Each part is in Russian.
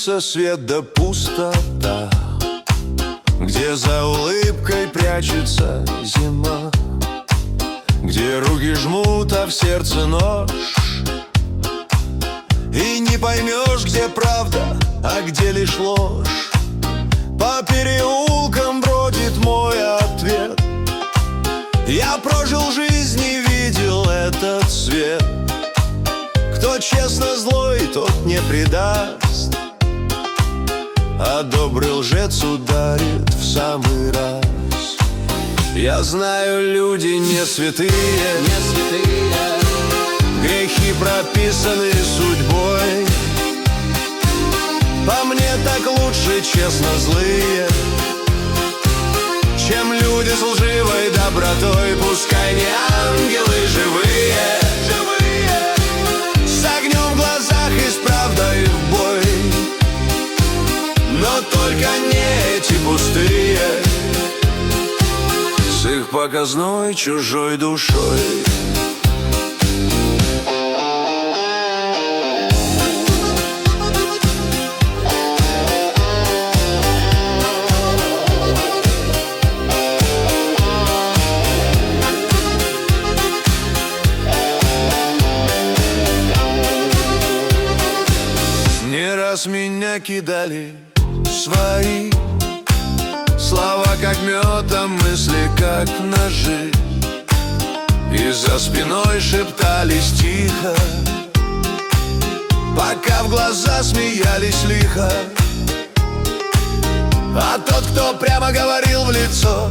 снится свет да пустота, где за улыбкой прячется зима, где руки жмут, а в сердце нож. И не поймешь, где правда, а где лишь ложь. По переулкам бродит мой ответ. Я прожил жизнь и видел этот свет. Кто честно злой, тот не предаст, а добрый лжец ударит в самый раз. Я знаю, люди не святые, грехи прописаны судьбой. По мне так лучше честно злые, чем люди с лживой добротой. Пускай не ангелы живые, с огнем в глазах и с правдой в бой, но только не эти пустые, с их показной чужой душой. Не раз меня кидали свои слова, как мед, а мысли, как ножи, и за спиной шептались тихо, пока в глаза смеялись лихо. А тот, кто прямо говорил в лицо,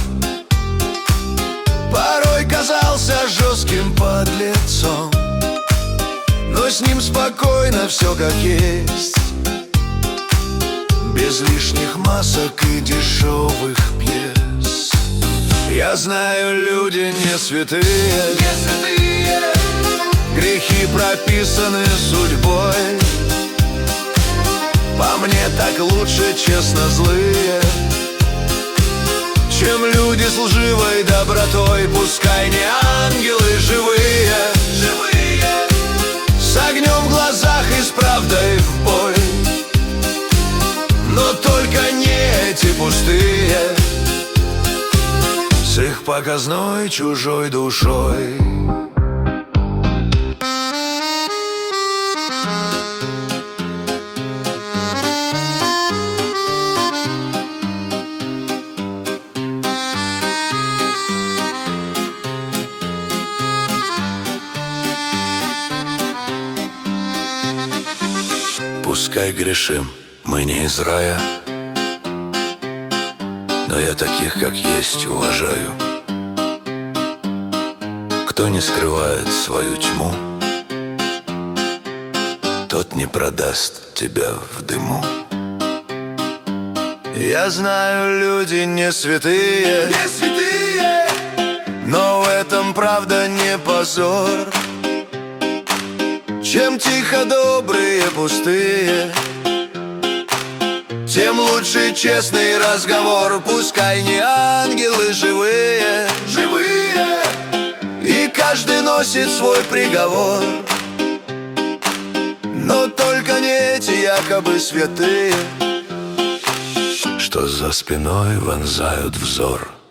порой казался жестким подлецом, но с ним спокойно все как есть, без лишних масок и дешевых пьес. Я знаю, люди не святые, грехи прописаны судьбой. По мне так лучше честно злые, чем люди с лживой добротой. Пускай не ангелы живые, с огнем в глазах и с правдой в бой, но только не эти пустые, с их показной чужой душой. Пускай грешим, мы не из рая, но я таких, как есть, уважаю. Кто не скрывает свою тьму, тот не продаст тебя в дыму. Я знаю, люди не святые, но в этом правда не позор, чем тихо добрые пустые, тем лучше честный разговор. Пускай не ангелы живые, и каждый носит свой приговор, но только не эти якобы святые, что за спиной вонзают взор.